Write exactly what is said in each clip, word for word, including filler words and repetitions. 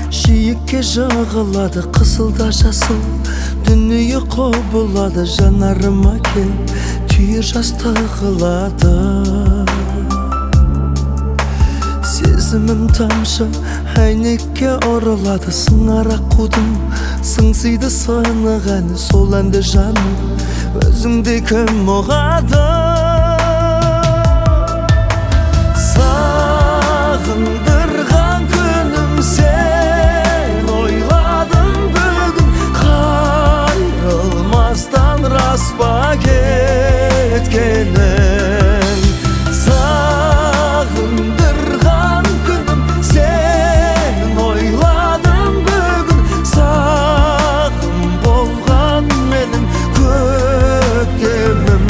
жиекке жығылады қысылда жасыл дүние құбылады жанарыма кел түйір жас тығылады сезімім тамшы әйнекке ұрылады сыңар аққудың сыңсиды сынық әні сол әнді жаным өзіңдей кім ұғады сағындырған күнім сен ойладым бүгін қайрылмастан рас па кеткенің сағындырған күнім сен ойладым бүгін сағым болған менің көктемім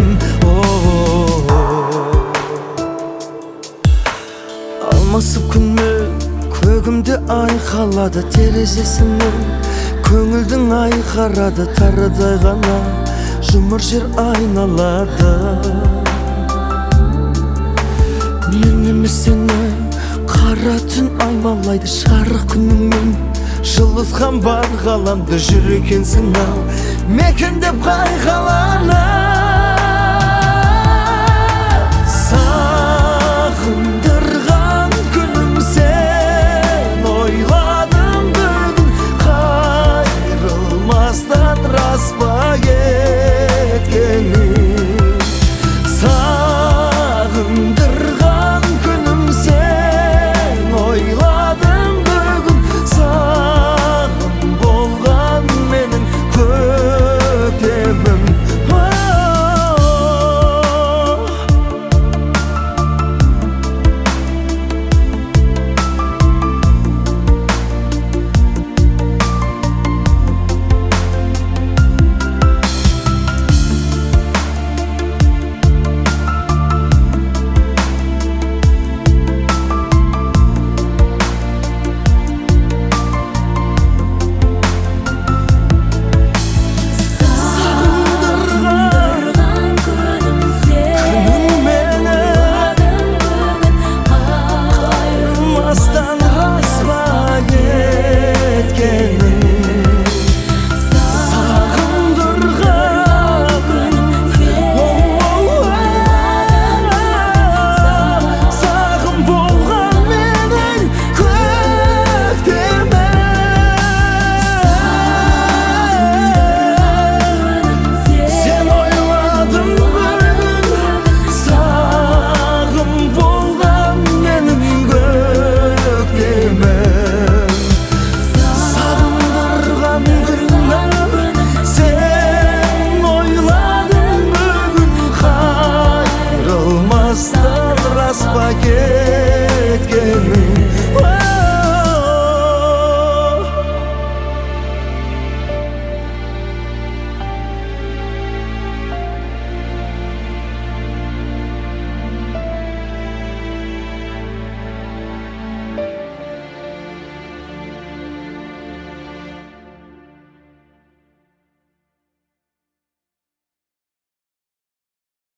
алмасып күнмен көгімде айқалады терезесімен көңілдің айқарады тарыдай ғана жұмыр жер айналады мен емес сені қара түн аймалайды жарық күніңмен жылытқан бар ғаламды жүр екенсің ау мекендеп қай қаланы сағындырған күнім сен ойладым бүгін қайрылмастан рас па кеткенің сағындырған күнім сен ойладым бүгін сағым болған менің көктемім Спагетти